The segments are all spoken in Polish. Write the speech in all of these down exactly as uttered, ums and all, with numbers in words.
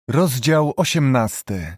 Rozdział osiemnasty.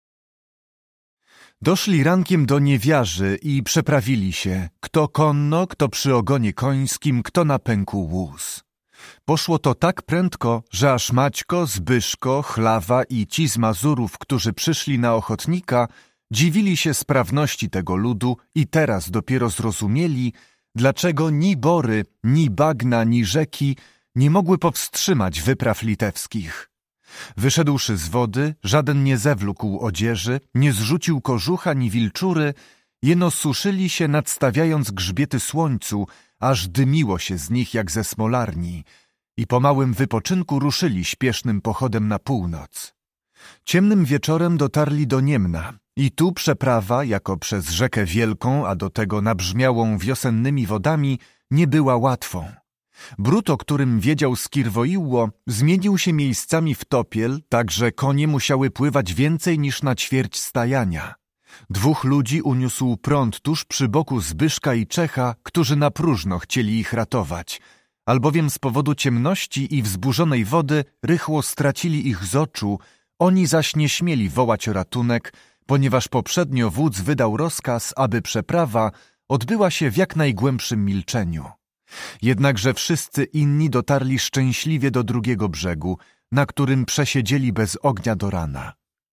Doszli rankiem do Niewiarzy i przeprawili się, kto konno, kto przy ogonie końskim, kto na pęku wóz. Poszło to tak prędko, że aż Maćko, Zbyszko, Chlawa i ci z Mazurów, którzy przyszli na ochotnika, dziwili się sprawności tego ludu i teraz dopiero zrozumieli, dlaczego ni bory, ni bagna, ni rzeki nie mogły powstrzymać wypraw litewskich. Wyszedłszy z wody, żaden nie zewlókł odzieży, nie zrzucił kożucha ni wilczury, jeno suszyli się, nadstawiając grzbiety słońcu, aż dymiło się z nich jak ze smolarni, i po małym wypoczynku ruszyli śpiesznym pochodem na północ. Ciemnym wieczorem dotarli do Niemna i tu przeprawa, jako przez rzekę wielką, a do tego nabrzmiałą wiosennymi wodami, nie była łatwą. Brud, o którym wiedział Skirwoiło, zmienił się miejscami w topiel, tak że konie musiały pływać więcej niż na ćwierć stajania. Dwóch ludzi uniósł prąd tuż przy boku Zbyszka i Czecha, którzy na próżno chcieli ich ratować, albowiem z powodu ciemności i wzburzonej wody rychło stracili ich z oczu, oni zaś nie śmieli wołać o ratunek, ponieważ poprzednio wódz wydał rozkaz, aby przeprawa odbyła się w jak najgłębszym milczeniu. Jednakże wszyscy inni dotarli szczęśliwie do drugiego brzegu, na którym przesiedzieli bez ognia do rana.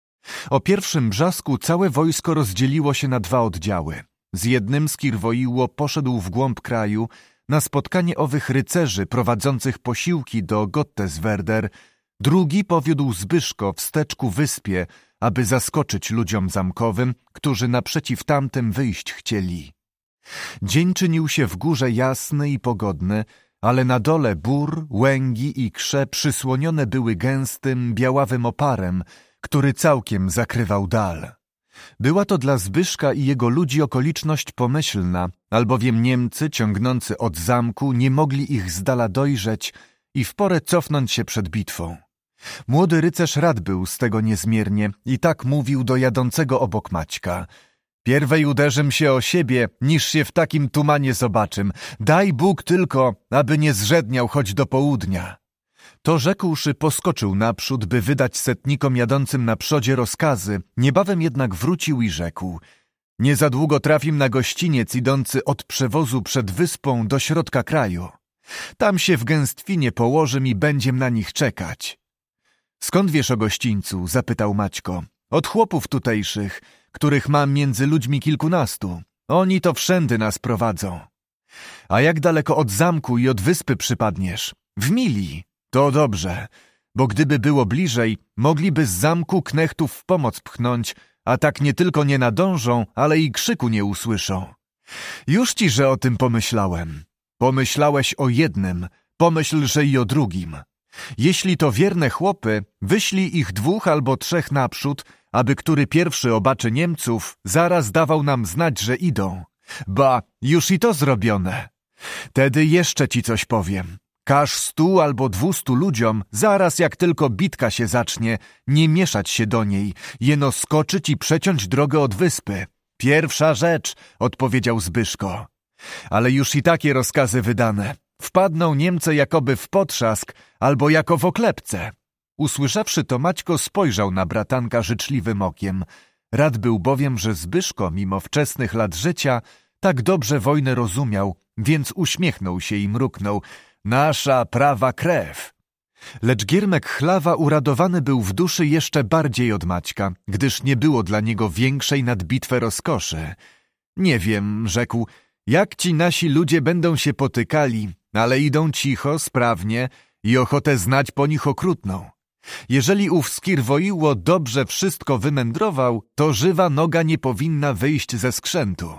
O pierwszym brzasku całe wojsko rozdzieliło się na dwa oddziały. Z jednym Skirwoiło poszedł w głąb kraju na spotkanie owych rycerzy prowadzących posiłki do Gotteswerder, drugi powiódł Zbyszko wstecz ku wyspie, aby zaskoczyć ludziom zamkowym, którzy naprzeciw tamtym wyjść chcieli. Dzień czynił się w górze jasny i pogodny, ale na dole bór, łęgi i krze przysłonione były gęstym, białawym oparem, który całkiem zakrywał dal. Była to dla Zbyszka i jego ludzi okoliczność pomyślna, albowiem Niemcy ciągnący od zamku nie mogli ich z dala dojrzeć i w porę cofnąć się przed bitwą. Młody rycerz rad był z tego niezmiernie i tak mówił do jadącego obok Maćka: Pierwej uderzym się o siebie, niż się w takim tumanie zobaczym. Daj Bóg tylko, aby nie zrzedniał choć do południa. To rzekłszy, poskoczył naprzód, by wydać setnikom jadącym na przodzie rozkazy. Niebawem jednak wrócił i rzekł: Nie za długo trafim na gościniec idący od przewozu przed wyspą do środka kraju. Tam się w gęstwinie położym i będziem na nich czekać. Skąd wiesz o gościńcu? Zapytał Maćko. Od chłopów tutejszych, których mam między ludźmi kilkunastu. Oni to wszędy nas prowadzą. A jak daleko od zamku i od wyspy przypadniesz? W mili. To dobrze, bo gdyby było bliżej, mogliby z zamku knechtów w pomoc pchnąć, a tak nie tylko nie nadążą, ale i krzyku nie usłyszą. Już ci, że o tym pomyślałem. Pomyślałeś o jednym, pomyśl, i o drugim. Jeśli to wierne chłopy, wyślij ich dwóch albo trzech naprzód, aby który pierwszy obaczy Niemców, zaraz dawał nam znać, że idą. Ba, już i to zrobione. Tedy jeszcze ci coś powiem. Każ stu albo dwustu ludziom, zaraz jak tylko bitka się zacznie, nie mieszać się do niej, jeno skoczyć i przeciąć drogę od wyspy. Pierwsza rzecz, odpowiedział Zbyszko. Ale już i takie rozkazy wydane. Wpadną Niemcy jakoby w potrzask, albo jako w oklepce. Usłyszawszy to, Maćko spojrzał na bratanka życzliwym okiem. Rad był bowiem, że Zbyszko, mimo wczesnych lat życia, tak dobrze wojnę rozumiał, więc uśmiechnął się i mruknął: Nasza prawa krew. Lecz Giermek Chlawa uradowany był w duszy jeszcze bardziej od Maćka, gdyż nie było dla niego większej nad bitwę rozkoszy. Nie wiem, rzekł, jak ci nasi ludzie będą się potykali, ale idą cicho, sprawnie i ochotę znać po nich okrutną. Jeżeli ów Skirwoiło dobrze wszystko wymędrował, to żywa noga nie powinna wyjść ze skrzętu.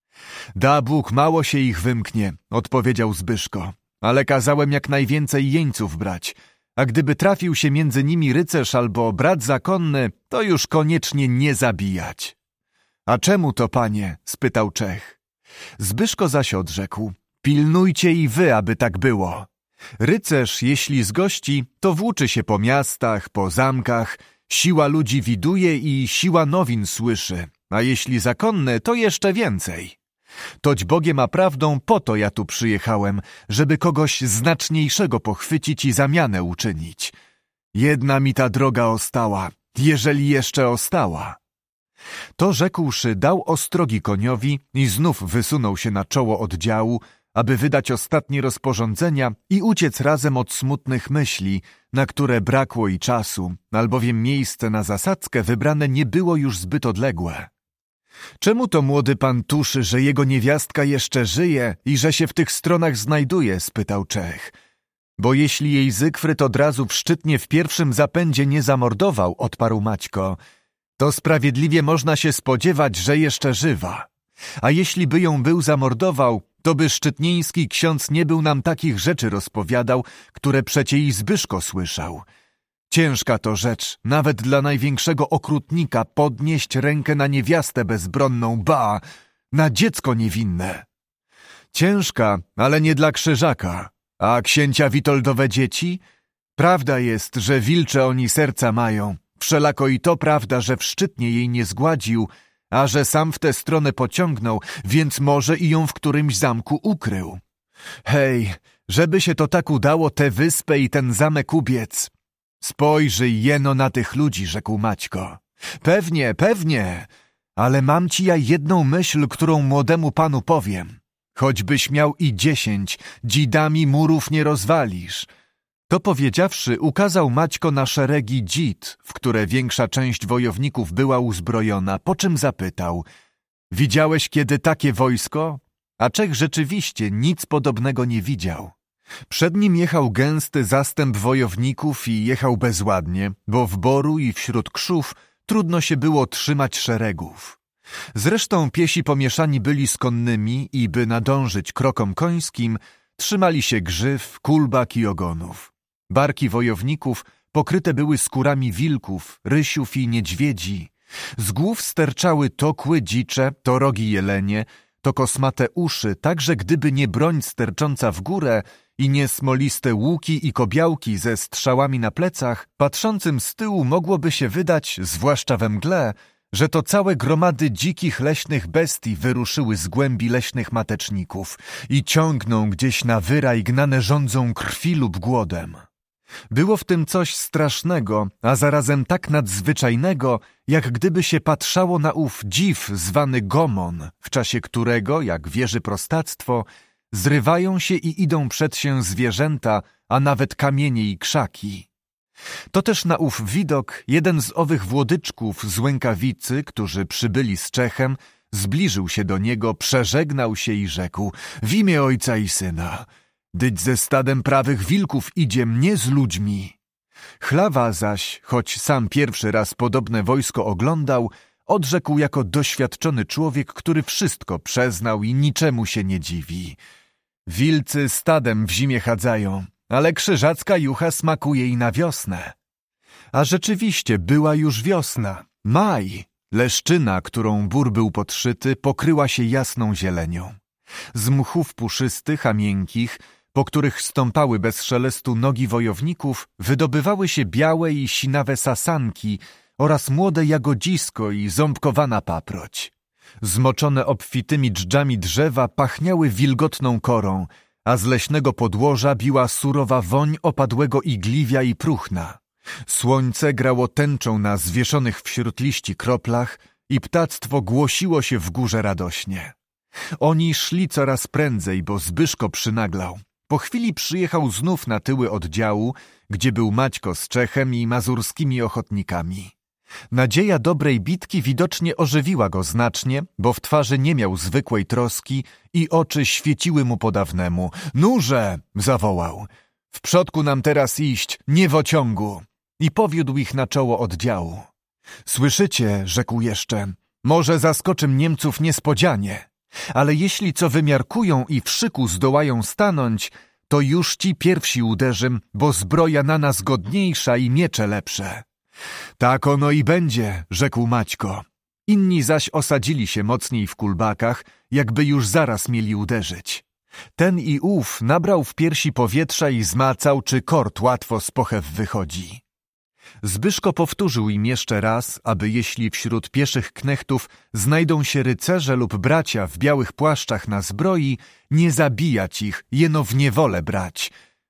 Da Bóg, mało się ich wymknie, odpowiedział Zbyszko, ale kazałem jak najwięcej jeńców brać, a gdyby trafił się między nimi rycerz albo brat zakonny, to już koniecznie nie zabijać. A czemu to, panie? Spytał Czech. Zbyszko zaś odrzekł: Pilnujcie i wy, aby tak było. Rycerz, jeśli zgości, to włóczy się po miastach, po zamkach, siła ludzi widuje i siła nowin słyszy, a jeśli zakonny, to jeszcze więcej. Toć Bogiem a prawdą po to ja tu przyjechałem, żeby kogoś znaczniejszego pochwycić i zamianę uczynić. jedna mi ta droga ostała, jeżeli jeszcze ostała. To rzekłszy, dał ostrogi koniowi i znów wysunął się na czoło oddziału, aby wydać ostatnie rozporządzenia i uciec razem od smutnych myśli, na które brakło i czasu, albowiem miejsce na zasadzkę wybrane nie było już zbyt odległe. Czemu to młody pan tuszy, że jego niewiastka jeszcze żyje i że się w tych stronach znajduje? Spytał Czech. Bo jeśli jej Zygfryd od razu w Szczytnie w pierwszym zapędzie nie zamordował, odparł Maćko, to sprawiedliwie można się spodziewać, że jeszcze żywa. A jeśli by ją był zamordował, to by szczytnieński ksiądz nie był nam takich rzeczy rozpowiadał, które przecie i Zbyszko słyszał. Ciężka to rzecz, nawet dla największego okrutnika, podnieść rękę na niewiastę bezbronną, ba, na dziecko niewinne. Ciężka, ale nie dla krzyżaka. A księcia Witoldowe dzieci? Prawda jest, że wilcze oni serca mają. Wszelako i to prawda, że w Szczytnie jej nie zgładził, a że sam w tę stronę pociągnął, więc może i ją w którymś zamku ukrył. Hej, żeby się to tak udało, tę wyspę i ten zamek ubiec. Spojrzyj jeno na tych ludzi, rzekł Maćko. Pewnie, pewnie, ale mam ci ja jedną myśl, którą młodemu panu powiem. Choćbyś miał i dziesięć, dzidami murów nie rozwalisz. To powiedziawszy, ukazał Maćko na szeregi dzid, w które większa część wojowników była uzbrojona, po czym zapytał: widziałeś kiedy takie wojsko? A Czech rzeczywiście nic podobnego nie widział. Przed nim jechał gęsty zastęp wojowników i jechał bezładnie, bo w boru i wśród krzów trudno się było trzymać szeregów. Zresztą piesi pomieszani byli z konnymi i by nadążyć krokom końskim, trzymali się grzyw, kulbak i ogonów. Barki wojowników pokryte były skórami wilków, rysiów i niedźwiedzi. Z głów sterczały to kły dzicze, to rogi jelenie, to kosmate uszy, tak że gdyby nie broń stercząca w górę i nie smoliste łuki i kobiałki ze strzałami na plecach, patrzącym z tyłu mogłoby się wydać, zwłaszcza we mgle, że to całe gromady dzikich leśnych bestii wyruszyły z głębi leśnych mateczników i ciągną gdzieś na wyraj gnane żądzą krwi lub głodem. Było w tym coś strasznego, a zarazem tak nadzwyczajnego, jak gdyby się patrzało na ów dziw zwany Gomon, w czasie którego, jak wierzy prostactwo, zrywają się i idą przed się zwierzęta, a nawet kamienie i krzaki. To też na ów widok jeden z owych włodyczków z Łękawicy, którzy przybyli z Czechem, zbliżył się do niego, przeżegnał się i rzekł: w imię Ojca i Syna, dyć ze stadem prawych wilków idziem, nie z ludźmi. Chlawa zaś, choć sam pierwszy raz podobne wojsko oglądał, odrzekł jako doświadczony człowiek, który wszystko przeznał i niczemu się nie dziwi. Wilcy stadem w zimie chadzają, ale krzyżacka jucha smakuje i na wiosnę. A rzeczywiście była już wiosna, maj. Leszczyna, którą bór był podszyty, pokryła się jasną zielenią. Z mchów puszystych, a miękkich, po których stąpały bez szelestu nogi wojowników, wydobywały się białe i sinawe sasanki oraz młode jagodzisko i ząbkowana paproć. Zmoczone obfitymi dżdżami drzewa pachniały wilgotną korą, a z leśnego podłoża biła surowa woń opadłego igliwia i próchna. Słońce grało tęczą na zwieszonych wśród liści kroplach i ptactwo głosiło się w górze radośnie. Oni szli coraz prędzej, bo Zbyszko przynaglał. Po chwili przyjechał znów na tyły oddziału, gdzie był Maćko z Czechem i mazurskimi ochotnikami. Nadzieja dobrej bitki widocznie ożywiła go znacznie, bo w twarzy nie miał zwykłej troski i oczy świeciły mu po dawnemu. Nurze! Zawołał. W przodku nam teraz iść, nie w ociągu. I powiódł ich na czoło oddziału. Słyszycie, rzekł jeszcze, może zaskoczym Niemców niespodzianie, ale jeśli co wymiarkują i w szyku zdołają stanąć, to już ci pierwsi uderzym, bo zbroja na nas godniejsza i miecze lepsze. Tak ono i będzie, rzekł Maćko. Inni zaś osadzili się mocniej w kulbakach, jakby już zaraz mieli uderzyć. Ten i ów nabrał w piersi powietrza i zmacał, czy kord łatwo z pochew wychodzi. Zbyszko powtórzył im jeszcze raz, aby jeśli wśród pieszych knechtów znajdą się rycerze lub bracia w białych płaszczach na zbroi, nie zabijać ich, jeno w niewolę brać,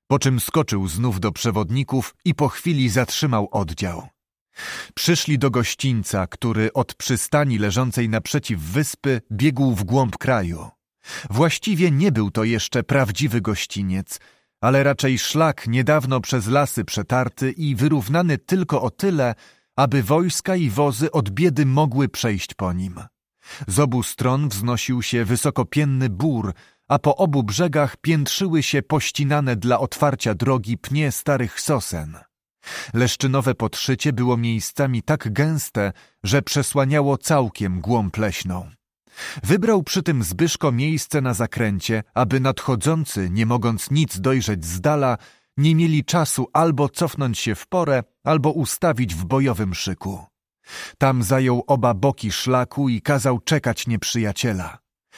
po czym skoczył znów do przewodników i po chwili zatrzymał oddział. Przyszli do gościńca, który od przystani leżącej naprzeciw wyspy biegł w głąb kraju. Właściwie nie był to jeszcze prawdziwy gościniec, ale raczej szlak niedawno przez lasy przetarty i wyrównany tylko o tyle, aby wojska i wozy od biedy mogły przejść po nim. Z obu stron wznosił się wysokopienny bór, a po obu brzegach piętrzyły się pościnane dla otwarcia drogi pnie starych sosen. Leszczynowe podszycie było miejscami tak gęste, że przesłaniało całkiem głąb leśną. Wybrał przy tym Zbyszko miejsce na zakręcie, aby nadchodzący, nie mogąc nic dojrzeć z dala, nie mieli czasu albo cofnąć się w porę, albo ustawić w bojowym szyku. Tam zajął oba boki szlaku i kazał czekać nieprzyjaciela.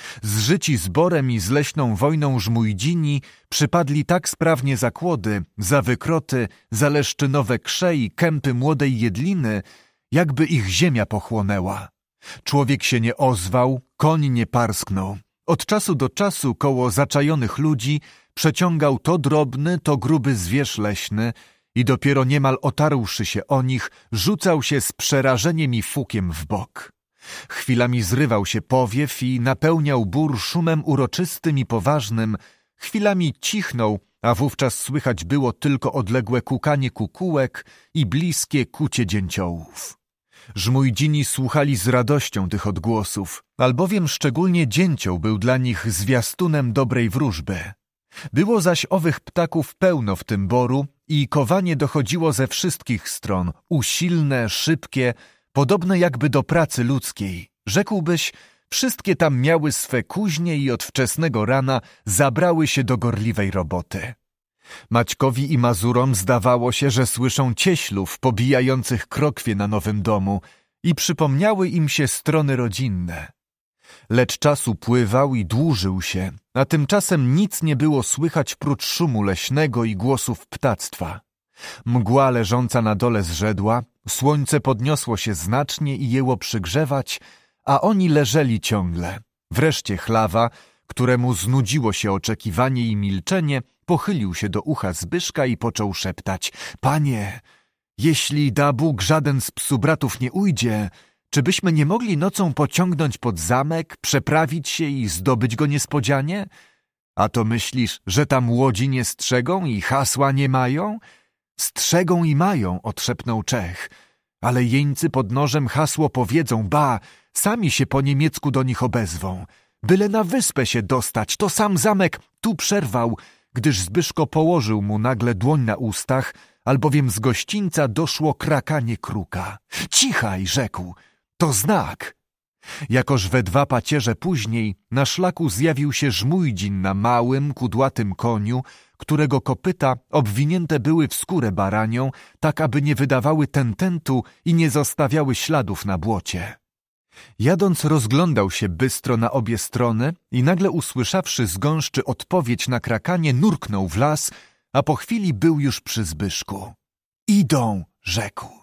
Zżyci z Borem i z leśną wojną żmujdzini przypadli tak sprawnie za kłody, za wykroty, za leszczynowe krze i kępy młodej jedliny, jakby ich ziemia pochłonęła. Człowiek się nie ozwał, koń nie parsknął. Od czasu do czasu koło zaczajonych ludzi przeciągał to drobny, to gruby zwierz leśny i dopiero niemal otarłszy się o nich, rzucał się z przerażeniem i fukiem w bok. Chwilami zrywał się powiew i napełniał bór szumem uroczystym i poważnym, chwilami cichnął, a wówczas słychać było tylko odległe kukanie kukułek i bliskie kucie dzięciołów. Żmujdzini słuchali z radością tych odgłosów, albowiem szczególnie dzięcioł był dla nich zwiastunem dobrej wróżby. Było zaś owych ptaków pełno w tym boru i kowanie dochodziło ze wszystkich stron, usilne, szybkie, podobne jakby do pracy ludzkiej. Rzekłbyś, wszystkie tam miały swe kuźnie i od wczesnego rana zabrały się do gorliwej roboty. Maćkowi i Mazurom zdawało się, że słyszą cieślów pobijających krokwie na nowym domu i przypomniały im się strony rodzinne. Lecz czas upływał i dłużył się, a tymczasem nic nie było słychać prócz szumu leśnego i głosów ptactwa. Mgła leżąca na dole zrzedła, słońce podniosło się znacznie i jęło przygrzewać, a oni leżeli ciągle. Wreszcie Chlawa, któremu znudziło się oczekiwanie i milczenie, pochylił się do ucha Zbyszka i począł szeptać: Panie, jeśli da Bóg żaden z psubratów nie ujdzie, czy byśmy nie mogli nocą pociągnąć pod zamek, przeprawić się i zdobyć go niespodzianie? A to myślisz, że tam łodzi nie strzegą i hasła nie mają? Strzegą i mają, odszepnął Czech, ale jeńcy pod nożem hasło powiedzą, ba, sami się po niemiecku do nich obezwą. Byle na wyspę się dostać, to sam zamek tu przerwał, gdyż Zbyszko położył mu nagle dłoń na ustach, albowiem z gościńca doszło krakanie kruka. Cichaj, rzekł, to znak. Jakoż we dwa pacierze później na szlaku zjawił się Żmujdzin na małym, kudłatym koniu, którego kopyta obwinięte były w skórę baranią, tak aby nie wydawały tententu i nie zostawiały śladów na błocie. Jadąc rozglądał się bystro na obie strony i nagle usłyszawszy z gąszczy odpowiedź na krakanie, nurknął w las, a po chwili był już przy Zbyszku. Idą, rzekł.